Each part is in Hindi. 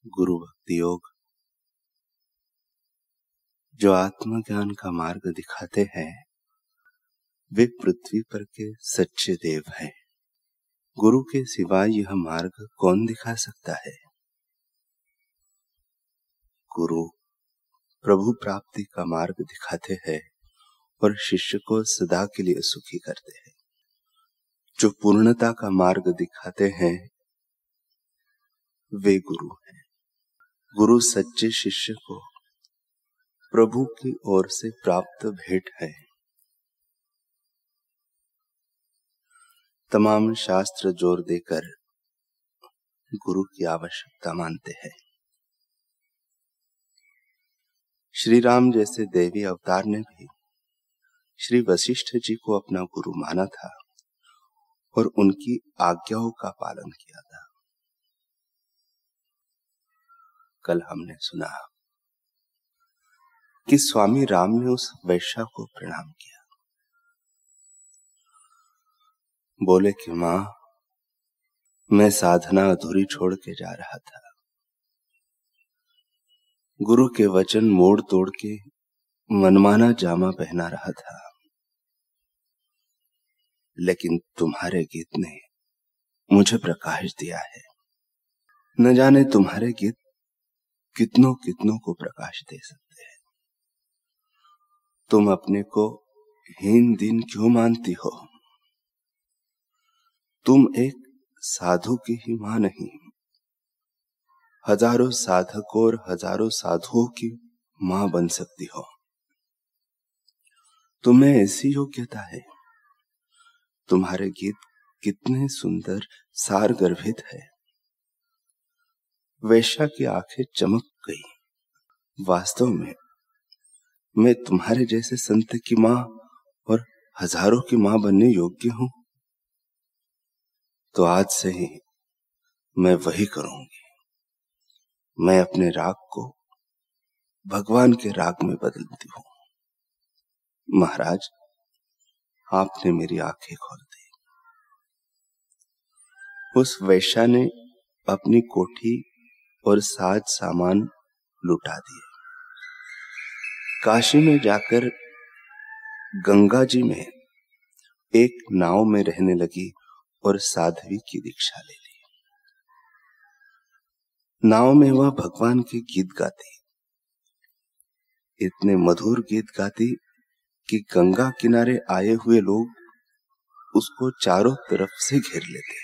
गुरु भक्ति योग जो आत्मज्ञान का मार्ग दिखाते हैं वे पृथ्वी पर के सच्चे देव हैं। गुरु के सिवाय यह मार्ग कौन दिखा सकता है। गुरु प्रभु प्राप्ति का मार्ग दिखाते हैं और शिष्य को सदा के लिए सुखी करते हैं। जो पूर्णता का मार्ग दिखाते हैं वे गुरु हैं। गुरु सच्चे शिष्य को प्रभु की ओर से प्राप्त भेंट है। तमाम शास्त्र जोर देकर गुरु की आवश्यकता मानते हैं। श्री राम जैसे देवी अवतार ने भी श्री वशिष्ठ जी को अपना गुरु माना था और उनकी आज्ञाओं का पालन किया था। कल हमने सुना कि स्वामी राम ने उस वैश्या को प्रणाम किया। बोले कि मां, मैं साधना अधूरी छोड़ के जा रहा था। गुरु के वचन मोड़ तोड़ के मनमाना जामा पहना रहा था, लेकिन तुम्हारे गीत ने मुझे प्रकाश दिया है। न जाने तुम्हारे गीत कितनों कितनों को प्रकाश दे सकते हैं। तुम अपने को हीन दीन क्यों मानती हो। तुम एक साधु की ही मां नहीं, हजारों साधकों और हजारों साधुओं की मां बन सकती हो। तुम्हें ऐसी योग्यता है। तुम्हारे गीत कितने सुंदर सार गर्भित है। वैश्या की आंखें चमक गई। वास्तव में मैं तुम्हारे जैसे संत की मां और हजारों की मां बनने योग्य हूं। तो आज से ही मैं वही करूंगी। मैं अपने राग को भगवान के राग में बदलती हूं। महाराज, आपने मेरी आंखें खोल दी। उस वैश्या ने अपनी कोठी और साज सामान लुटा दिए। काशी में जाकर गंगा जी में एक नाव में रहने लगी और साध्वी की दीक्षा ले ली। नाव में वह भगवान के गीत गाती, इतने मधुर गीत गाती कि गंगा किनारे आए हुए लोग उसको चारों तरफ से घेर लेते।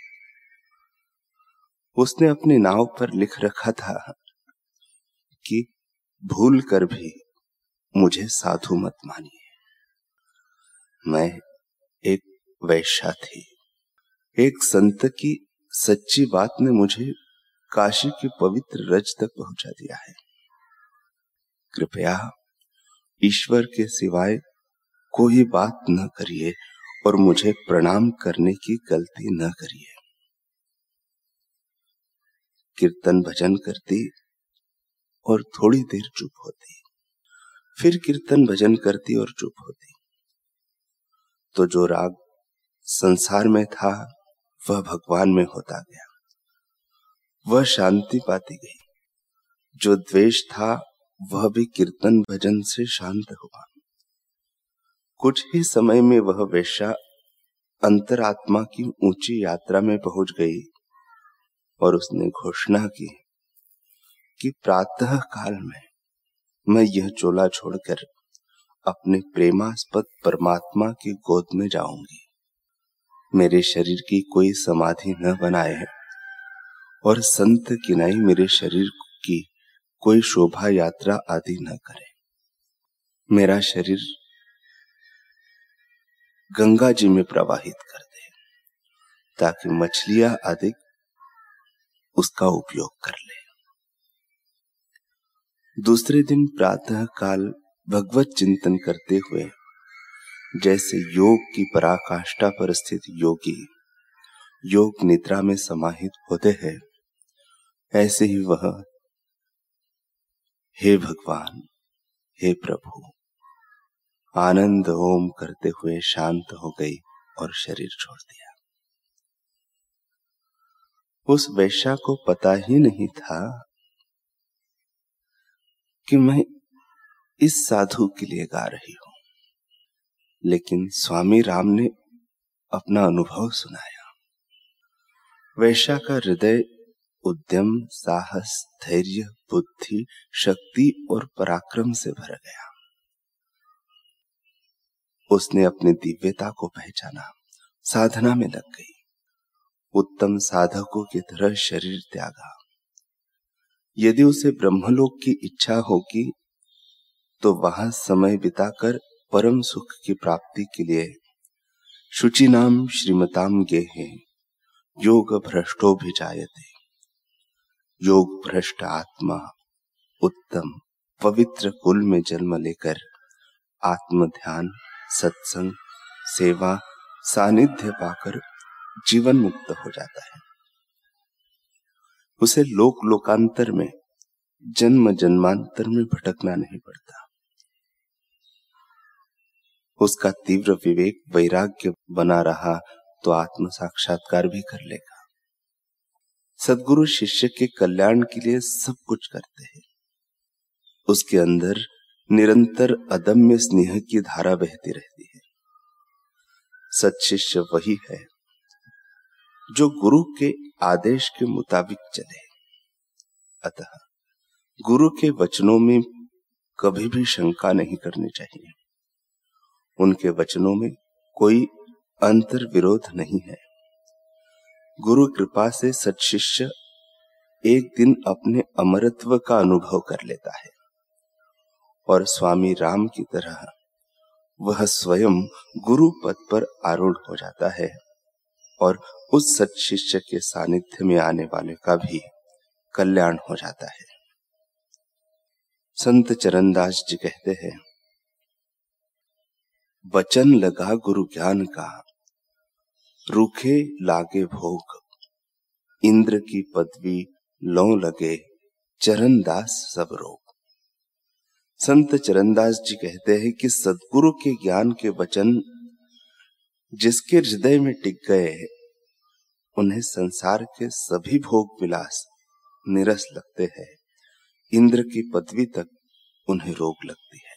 उसने अपनी नाव पर लिख रखा था कि भूल कर भी मुझे साधु मत मानिए। मैं एक वैश्या थी। एक संत की सच्ची बात ने मुझे काशी की पवित्र रज तक पहुंचा दिया है। कृपया ईश्वर के सिवाय कोई बात न करिए और मुझे प्रणाम करने की गलती न करिए। कीर्तन भजन करती और थोड़ी देर चुप होती, फिर कीर्तन भजन करती और चुप होती। तो जो राग संसार में था वह भगवान में होता गया। वह शांति पाती गई। जो द्वेष था वह भी कीर्तन भजन से शांत हुआ। कुछ ही समय में वह वैश्या अंतरात्मा की ऊंची यात्रा में पहुंच गई और उसने घोषणा की कि प्रातः काल में मैं यह चोला छोड़कर अपने प्रेमास्पद परमात्मा की गोद में जाऊंगी। मेरे शरीर की कोई समाधि न बनाए और संत किनाई मेरे शरीर की कोई शोभा यात्रा आदि न करे। मेरा शरीर गंगा जी में प्रवाहित कर दे ताकि मछलियां आदि उसका उपयोग कर ले। दूसरे दिन प्रातः काल भगवत चिंतन करते हुए जैसे योग की पराकाष्ठा पर स्थित योगी योग निद्रा में समाहित होते हैं, ऐसे ही वह हे भगवान, हे प्रभु, आनंद ओम करते हुए शांत हो गई और शरीर छोड़ दिया। उस वैश्या को पता ही नहीं था कि मैं इस साधु के लिए गा रही हूं, लेकिन स्वामी राम ने अपना अनुभव सुनाया। वैश्या का हृदय उद्यम, साहस, धैर्य, बुद्धि, शक्ति और पराक्रम से भर गया। उसने अपनी दिव्यता को पहचाना, साधना में लग गई, उत्तम साधकों की तरह शरीर त्यागा। यदि उसे ब्रह्मलोक की इच्छा होगी तो वहां समय बिताकर परम सुख की प्राप्ति के लिए शुचिनाम श्रीमताम गेहे योग भ्रष्टो भी जायते। योग भ्रष्ट आत्मा उत्तम पवित्र कुल में जन्म लेकर आत्म ध्यान, सत्संग, सेवा, सानिध्य पाकर जीवन मुक्त हो जाता है। उसे लोक लोकांतर में, जन्म जन्मांतर में भटकना नहीं पड़ता। उसका तीव्र विवेक, वैराग्य बना रहा तो आत्म साक्षात्कार भी कर लेगा। सद्गुरु शिष्य के कल्याण के लिए सब कुछ करते हैं। उसके अंदर निरंतर अदम्य स्नेह की धारा बहती रहती है। सत्शिष्य वही है जो गुरु के आदेश के मुताबिक चले। अतः गुरु के वचनों में कभी भी शंका नहीं करनी चाहिए। उनके वचनों में कोई अंतर विरोध नहीं है। गुरु कृपा से सत्शिष्य एक दिन अपने अमरत्व का अनुभव कर लेता है और स्वामी राम की तरह वह स्वयं गुरु पद पर आरूढ़ हो जाता है और उस सत्शिष्य के सानिध्य में आने वाले का भी कल्याण हो जाता है। संत चरणदास जी कहते हैं, वचन लगा गुरु ज्ञान का, रूखे लागे भोग, इंद्र की पदवी लौ लगे, चरणदास सब रोग। संत चरणदास जी कहते हैं कि सद्गुरु के ज्ञान के वचन जिसके हृदय में टिक गए, उन्हें संसार के सभी भोग विलास निरस लगते हैं। इंद्र की पदवी तक उन्हें रोग लगती है।